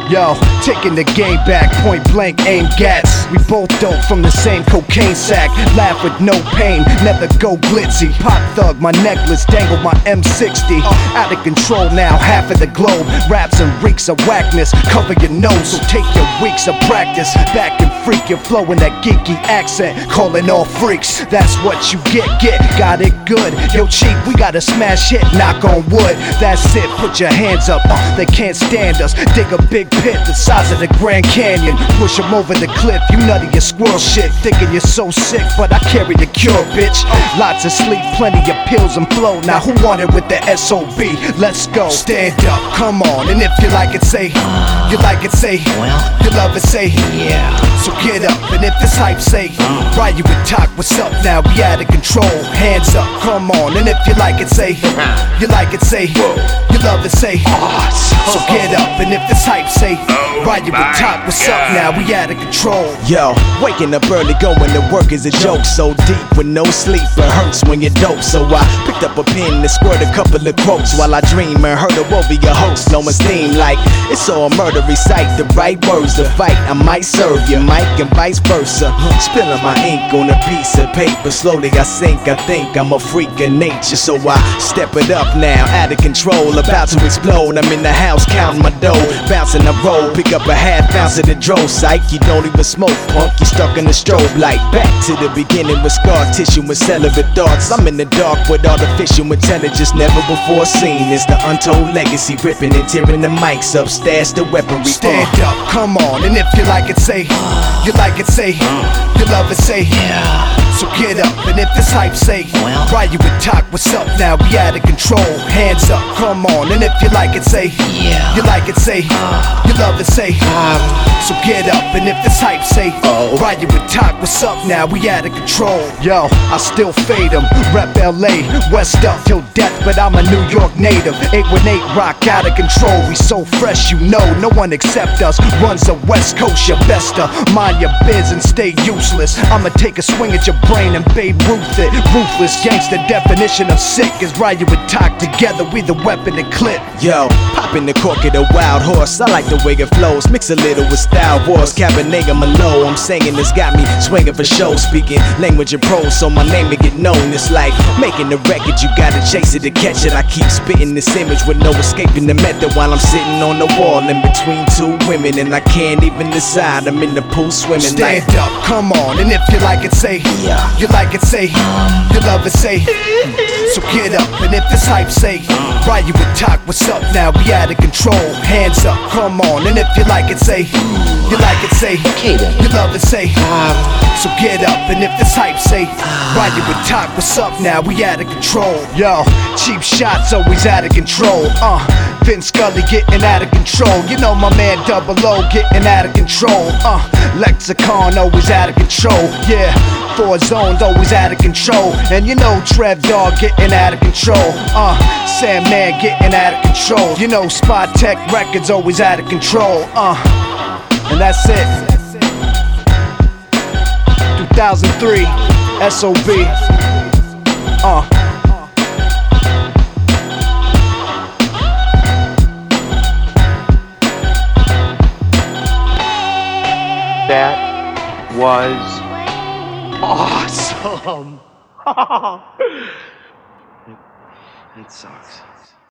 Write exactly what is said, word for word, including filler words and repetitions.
Yo, taking the game back, point blank, aim gats. We both dope from the same cocaine sack. Laugh with no pain, never go glitzy. Pop thug, my necklace, dangle my M sixty. Out of control now, half of the globe. Raps and reeks of whackness, cover your nose. So take your weeks of practice. Back and freak your flow in that geeky accent. Calling all freaks, that's what you get, get. Got it good, yo cheap, we got a smash hit, knock on wood. That's it, put your hands up, uh, they can't stand us. Dig a big pit the size of the Grand Canyon. Push them over the cliff, you nutty your squirrel shit. Thinking you're so sick, but I carry the cure, bitch. Lots of sleep, plenty of pills and flow. Now who want it with the S O B? Let's go. Stand up, come on, and if you like it, say. You like it, say. Well, you love it, say. Yeah. So get up, and if this hype, say. Ride you with talk, what's up now? We out of control. Hands up, come on, and if you like it, say. You like it, say. You love it, say. So get up, and if this hype, say. Ride you with talk, what's up now? We out of control. Yo, waking up early, going to work is a joke. So deep with no sleep, it hurts when you're dope. So I picked up a pen and squirt a couple of quotes while I dream and heard a warrior host. No esteem, like it's all a murdery sight. The right words to fight, I might serve you, Mike, and vice versa. Spilling my ink on a piece of paper. Slowly I sink, I think I'm a freak of nature. So I step it up now, out of control, about to explode. I'm in the house counting my dough, bouncing the roll, pick up a half ounce of the dro. Psych, you don't even smoke, punk, you stuck in the strobe light. Back to the beginning with scar tissue and celibate thoughts. I'm in the dark with artificial intelligence never before seen. It's the untold legacy, ripping and tearing the mics up, stash the weaponry. Stand up, come on, and if you like it, say. You like it, say. You love it, say. Yeah. So get up, and if this hype, say. Well, Ride you with talk, what's up now? We out of control. Hands up, come on, and if you like it, say. Yeah. You like it, say. You love it, say. Um, So get up, and if this hype, say. Oh. Ride you with talk, what's up now? We out of control. Yo, I still fade 'em. Rep L A, West up till death, but I'm a New York native. eight one eight rock out of control. We so fresh, you know, no one except us. Runs the West Coast, you best to mind your biz and stay useless. I'ma take a swing at your brain and Babe Ruth it. Ruthless gangsta definition of sick is ride you with talk together. We the weapon and clip. Yo, popping the cork of the wild horse. I like the way it flows. Mix a little with Style Wars. Cabernet Merlot. I'm saying this got me swinging for show. Speaking language and prose, so my name to get known. It's like making the record. You gotta chase it to catch it. I keep spitting this image with no escaping the method while I'm sitting on the wall in between two women, and I can't even decide. I'm in the pool swimming. Stand like, up, come on, and if you like it, say. Yeah. You like it, say. You love it, say. So get up, and if this hype, say. Ride you with talk, what's up now? We out of control. Hands up, come on, and if you like it, say. You like it, say. Okay then. You love it, say. Um, So get up, and if this hype, say. Ride you with talk, what's up now? We out of control. Yo, cheap shots always out of control. Uh, Vince Scully getting out of control. You know my man Double O getting out of control. Uh, Lexicon always out of control. Yeah, Four Zones always out of control. And you know Trev Dog getting out of control. Uh, Sandman getting out of control. You know Spot Tech Records always out of control. Uh, and that's it. two thousand three, S O B. Uh. That was awesome. it, it sucks.